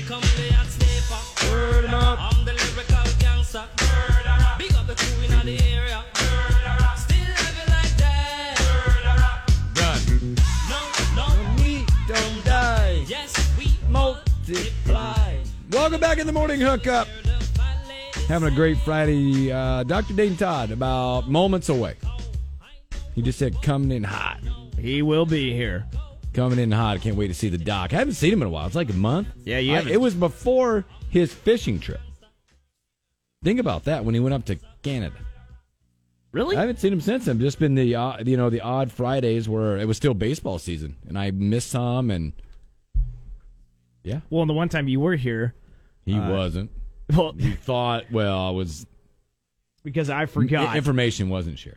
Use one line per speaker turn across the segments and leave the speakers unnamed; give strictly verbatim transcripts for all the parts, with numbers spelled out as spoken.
become the hot sniper. Word up. I'm the lyrical gangster. Word up. Big up the crew in the area. Word up. Still living like that. Word up.
Done.
No, no,
We don't die.
yes, we
Multiply. Welcome back in the morning hookup. Having a great Friday. Uh, Doctor Dane Todd, about moments away. He just said coming in hot.
He will be here.
Coming in hot. I can't wait to see the doc. I haven't seen him in a while. It's like a month.
Yeah, you
I-
haven't.
It was before his fishing trip. Think about that when he went up to Canada.
Really?
I haven't seen him since. I've just been the uh, you know the odd Fridays where it was still baseball season, and I missed some, and yeah,
Well, and the one time you were here,
he
Uh,
wasn't.
well,
He thought, well, I was
because I forgot.
information wasn't shared.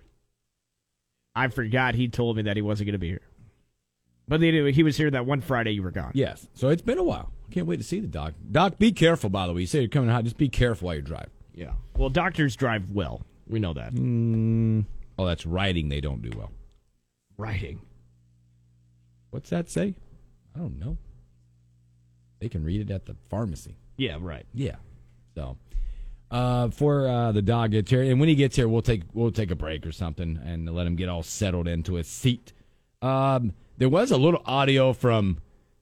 I forgot he told me that he wasn't going to be here. But they, he was here that one Friday you were gone.
Yes, so it's been a while. Can't wait to see the doc. Doc, be careful. By the way, you say you're coming hot. Just be careful while you drive.
Yeah. Well, doctors drive well. We know that.
Mm, oh, that's writing. They don't do well.
Writing.
What's that say? I don't know. They can read it at the pharmacy.
Yeah, right.
Yeah. So, uh, for uh, the dog gets here, and when he gets here, we'll take we'll take a break or something and let him get all settled into his seat. Um, there was a little audio from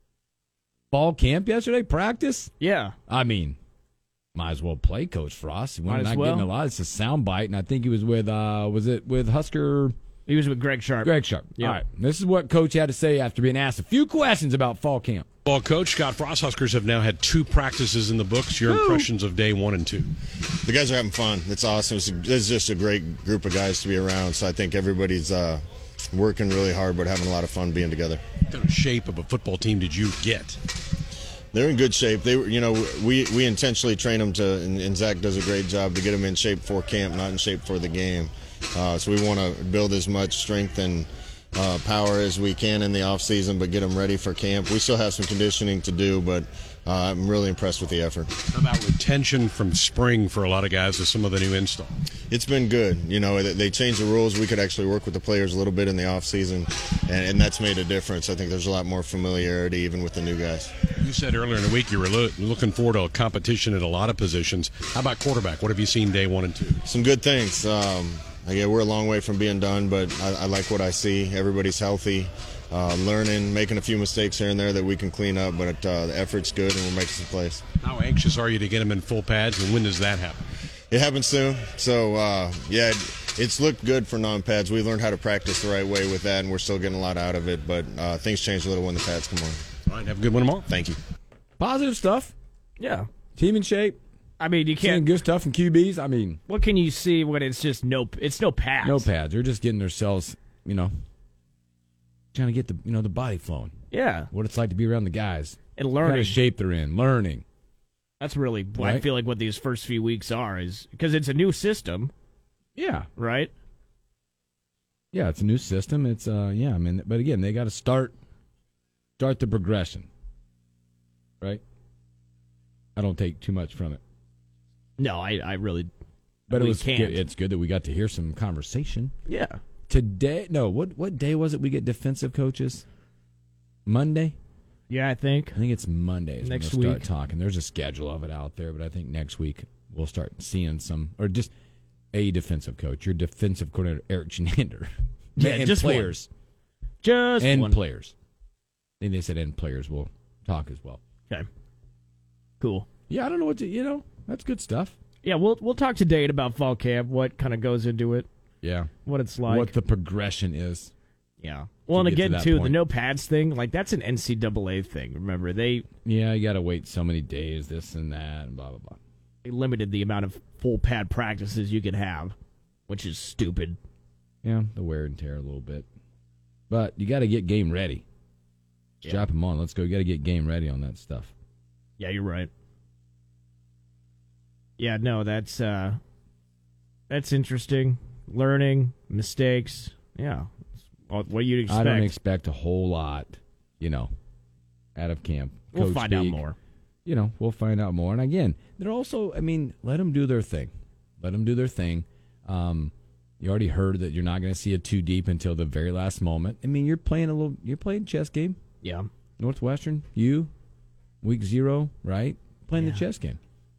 fall camp yesterday, practice.
Yeah.
I mean, might as well play Coach Frost. We're
Might as
not
well.
getting a lot. It's a sound bite, and I think he was with uh, was it with Husker
He was with Greg Sharp.
Greg Sharp.
Yeah.
All right, this is what Coach had to say after being asked a few questions about fall camp.
Well, Coach, Scott Frost Huskers have now had two practices in the books. Your impressions of day one and two?
The guys are having fun. It's awesome. It's, it's just a great group of guys to be around. So I think everybody's uh, working really hard, but having a lot of fun being together.
What kind of shape of a football team did you get?
They're in good shape. They, were, you know, we we intentionally train them to, and, and Zach does a great job to get them in shape for camp, not in shape for the game. Uh, so we want to build as much strength and uh, power as we can in the off season, but get them ready for camp. We still have some conditioning to do, but uh, I'm really impressed with the effort.
How about retention from spring for a lot of guys with some of the new install?
It's been good. You know, they- they changed the rules. We could actually work with the players a little bit in the off season, and, and that's made a difference. I think there's a lot more familiarity even with the new guys.
You said earlier in the week you were lo- looking forward to a competition at a lot of positions. How about quarterback? What have you seen day one and two?
Some good things. Um, yeah, we're a long way from being done, but I, I like what I see. Everybody's healthy, uh, learning, making a few mistakes here and there that we can clean up, but uh, the effort's good and we're making some plays.
How anxious are you to get them in full pads, and when does that happen?
It happens soon. So, uh, yeah, it, it's looked good for non-pads. We learned how to practice the right way with that, and we're still getting a lot out of it, but uh, things change a little when the pads come on.
All right, have a good one tomorrow.
Thank you.
Positive stuff.
Yeah.
Team in shape.
I mean, you
Seeing
can't.
good stuff from Q Bs. I mean,
What can you see when it's just no? It's no pads.
no pads. They're just getting themselves, you know, trying to get the you know the body flowing.
Yeah,
What it's like to be around the guys.
and
What kind
learning.
of shape they're in. Learning.
That's really. I
Right.
feel like what these first few weeks are is because it's a new system,
Yeah.
right?
Yeah, it's a new system. It's uh yeah, I mean, but again, they got to start start the progression. Right? I don't take too much from it.
No, I, I really.
But
We
it was
can't.
good. It's good that we got to hear some conversation.
Yeah.
Today, no, what what day was it we get defensive coaches? Monday?
Yeah, I think.
I think it's Monday. is when
Next
we'll start
week.
talking. There's a schedule of it out there, but I think next week we'll start seeing some, or just a defensive coach. Your defensive coordinator, Eric Chenander.
Yeah,
and
just one.
players.
Just
And
one.
players. I think they said and players will talk as well.
Okay. Cool.
Yeah, I don't know what to, you know, that's good stuff.
Yeah, we'll we'll talk to Dade about fall camp, what kind of goes into it,
Yeah.
what it's like.
what the progression is.
yeah. Well, and
get to
again,
that
too, the
point.
no pads thing, like that's an N C double A thing. Remember, they,
Yeah, you got to wait so many days, this and that, and blah, blah, blah.
they limited the amount of full pad practices you could have, which is stupid.
Yeah, the wear and tear a little bit. But you got to get game ready.
Yeah.
Strap them on. Let's go. You got to get game ready on that stuff.
Yeah, you're right. Yeah, no, that's uh, that's interesting. Learning, mistakes. Yeah, what what you'd expect.
I don't expect a whole lot, you know, out of camp.
We'll
Coach
find out
speak.
more.
You know, we'll find out more. And again, they're also, I mean, let them do their thing. Let them do their thing. Um, you already heard that you're not going to see a two deep until the very last moment. I mean, you're playing a little, you're playing chess game.
Yeah.
Northwestern, you, week zero, right? Playing the chess game.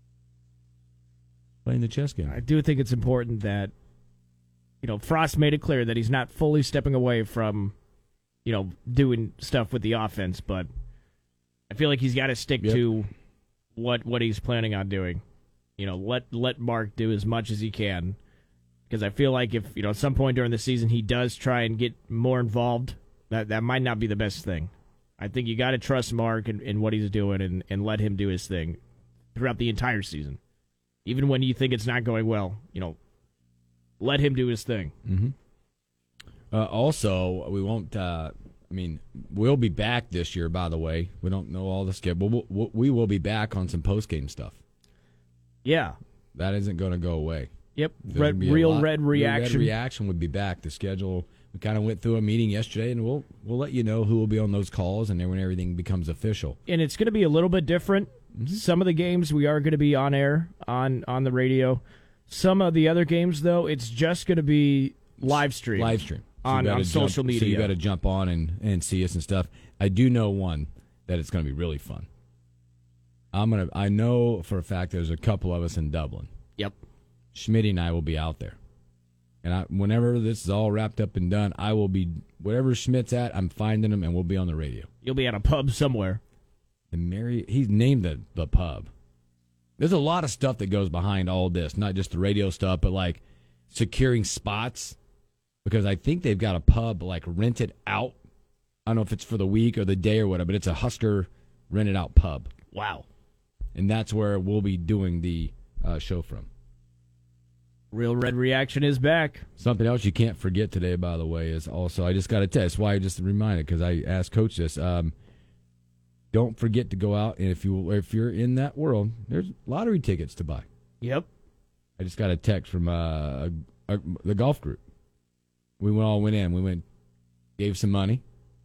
Playing the chess game.
I do think it's important that, you know, Frost made it clear that he's not fully stepping away from, you know, doing stuff with the offense, but I feel like he's got to stick
Yep.
to what what he's planning on doing. You know, let let Mark do as much as he can, because I feel like if, you know, at some point during the season he does try and get more involved, that that might not be the best thing. I think you got to trust Mark in, in what he's doing and, and let him do his thing throughout the entire season. Even when you think it's not going well, you know, let him do his thing.
Mm-hmm. Uh, also, we won't. Uh, I mean, we'll be back this year. By the way, we don't know all the schedule. We'll, we'll, we will be back on some post game stuff.
Yeah.
That isn't going to go away.
Yep.
There's
Red,
gonna be a
real
lot-
red reaction.
Real red reaction would be back. The schedule. We kind of went through a meeting yesterday, and we'll we'll let you know who will be on those calls, and then when everything becomes official.
And it's going to be a little bit different. Some of the games we are going to be on air on on the radio. Some of the other games, though, it's just going to be live stream.
Live stream. So you
on,
gotta
on social
jump,
media.
So you got to jump on and, and see us and stuff. I do know one that it's going to be really fun. I'm gonna. I know for a fact there's a couple of us in Dublin.
Yep.
Schmitty and I will be out there, and I, whenever this is all wrapped up and done, I will be wherever Schmidt's at. I'm finding him, and we'll be on the radio.
You'll be at a pub somewhere.
The Mary, he's named the the pub. There's a lot of stuff that goes behind all this, not just the radio stuff, but like securing spots. Because I think they've got a pub like rented out. I don't know if it's for the week or the day or whatever, but it's a Husker rented out pub.
Wow.
And that's where we'll be doing the uh, show from.
Real Red Reaction is back.
Something else you can't forget today, by the way, is also, I just got to test. Why I just reminded, because I asked Coach this. Um, don't forget to go out, and if, you, if you're in that world, there's lottery tickets to buy.
Yep.
I just got a text from uh, a, the golf group. We all went in. We went, gave some money.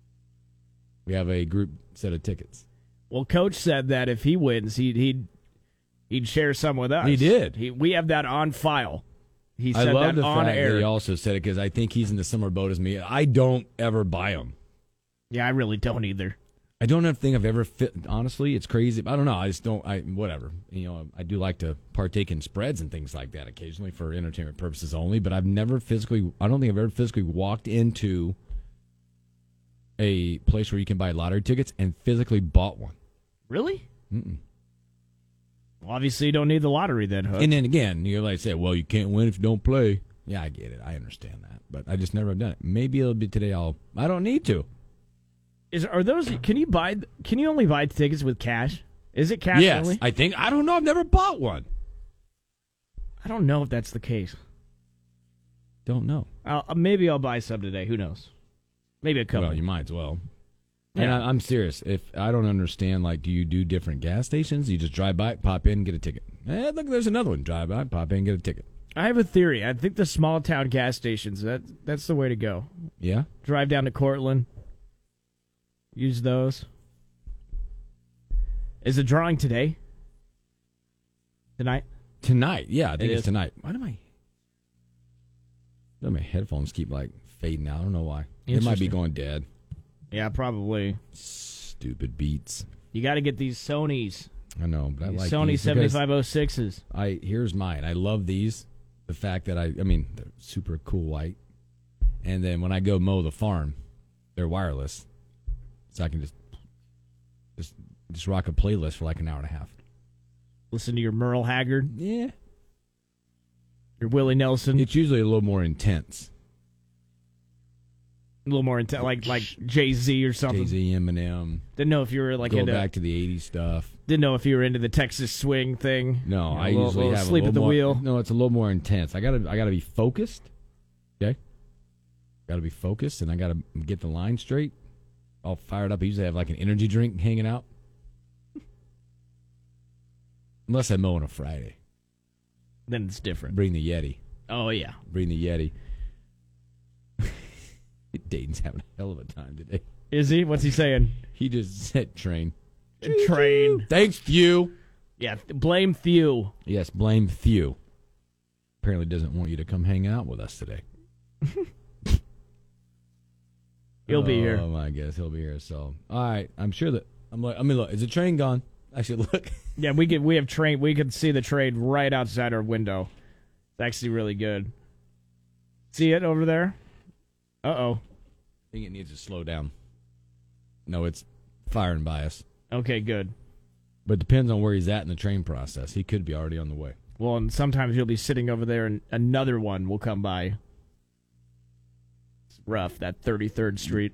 We have a group set of tickets.
Well, Coach said that if he wins, he'd he'd, he'd share some with us.
He did.
He, we have that on file. He
I
said
love
that
the
on
fact
air.
that he also said it because I think he's in the similar boat as me. I don't ever buy them.
Yeah, I really don't either.
I don't think I've ever fit. Honestly, it's crazy. I don't know. I just don't. I whatever. You know, I do like to partake in spreads and things like that occasionally for entertainment purposes only. But I've never physically. I don't think I've ever physically walked into a place where you can buy lottery tickets and physically bought one.
Really?
Mm-mm.
Well, obviously, you don't need the lottery then, Hook.
And then again, you're like, say, well, you can't win if you don't play. Yeah, I get it. I understand that, but I just never have done it. Maybe it'll be today. I'll. I don't need to.
Is are those? Can you buy? Can you only buy tickets with cash? Is it cash
Yes,
only?
I think. I don't know. I've never bought one.
I don't know if that's the case.
Don't know.
I'll, uh, maybe I'll buy some today. Who knows? Maybe a couple.
Well, you might as well. And
Yeah.
I, I'm serious. If I don't understand, like, do you do different gas stations? You just drive by, pop in, get a ticket. Eh, look, there's another one. Drive by, pop in, get a ticket.
I have a theory. I think the small town gas stations, that that's the way to go.
Yeah?
Drive down to Cortland. Use those. Is the drawing today? Tonight?
Tonight. Yeah, I think
It
it's
is.
tonight. Why do my, why do my headphones keep, like, fading out? I don't know why. It might be
Interesting.
going dead.
Yeah, probably.
Stupid beats.
You got to get these Sonys.
I know, but I
These
like
Sony
these because
seventy-five oh sixes.
I here's mine. I love these. The fact that I, I mean, they're super cool white. And then when I go mow the farm, they're wireless, so I can just just just rock a playlist for like an hour and a half.
Listen to your Merle Haggard,
Yeah,
your Willie Nelson.
it's usually a little more intense.
A little more into like like Jay Z or something.
Jay Z, Eminem.
Didn't know if you were like
Go
into.
back to the eighties stuff.
Didn't know if you were into the Texas swing thing.
No,
You know,
I
a little-
usually
little
have
sleep
a
at
little
the
more,
wheel.
No, it's a little more intense. I gotta I gotta be focused. Okay, gotta be focused, and I gotta get the line straight. All fired up. I usually have like an energy drink hanging out, unless I mow on a Friday.
Then it's different.
Bring the Yeti.
Oh yeah.
Bring the Yeti. Dayton's having a hell of a time today.
Is he? What's he saying?
He just said train.
Train.
Thanks, Few.
Yeah. Blame Thew.
Yes, blame Few. Apparently doesn't want you to come hang out with us today.
He'll be here.
Oh, my guess he'll be here. So, all right. I'm sure that I'm like, I mean, look, is the train gone? Actually, look.
Yeah, we could we have train we could see the trade right outside our window. It's actually really good. See it over there? Uh oh.
I think it needs to slow down. No, it's firing by us.
Okay, good.
But it depends on where he's at in the train process. He could be already on the way.
Well, and sometimes you'll be sitting over there and another one will come by. It's rough, that thirty-third Street.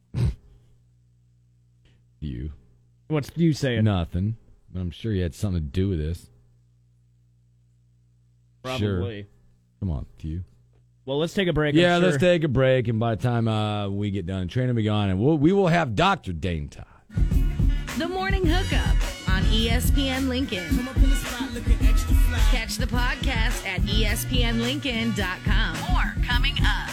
You.
What's you saying?
Nothing. But I'm sure you had something to do with this.
Probably.
Sure. Come on, you.
Well, let's take a break.
Yeah,
I'm
let's
sure.
take a break, and by the time uh, we get done, train will be gone, and we'll, we will have Doctor Dane Todd.
The Morning Hookup on E S P N Lincoln. Catch the podcast at E S P N Lincoln dot com. More coming up.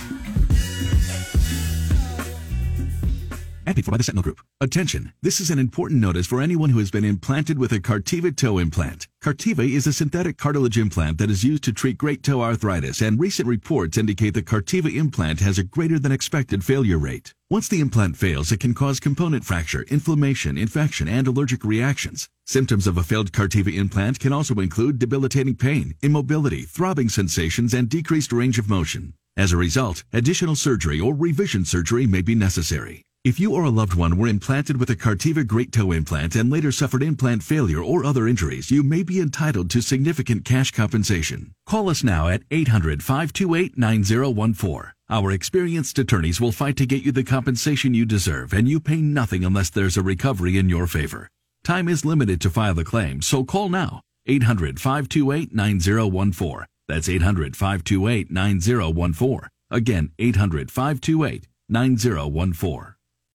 And paid for by the Sentinel Group. Attention, this is an important notice for anyone who has been implanted with a Cartiva toe implant. Cartiva is a synthetic cartilage implant that is used to treat great toe arthritis, and recent reports indicate the Cartiva implant has a greater than expected failure rate. Once the implant fails, it can cause component fracture, inflammation, infection, and allergic reactions. Symptoms of a failed Cartiva implant can also include debilitating pain, immobility, throbbing sensations, and decreased range of motion. As a result, additional surgery or revision surgery may be necessary. If you or a loved one were implanted with a Cartiva Great Toe implant and later suffered implant failure or other injuries, you may be entitled to significant cash compensation. Call us now at eight hundred, five two eight, nine zero one four. Our experienced attorneys will fight to get you the compensation you deserve, and you pay nothing unless there's a recovery in your favor. Time is limited to file the claim, so call now. eight hundred, five two eight, nine zero one four. That's eight hundred, five two eight, nine zero one four. Again, eight hundred, five two eight, nine zero one four.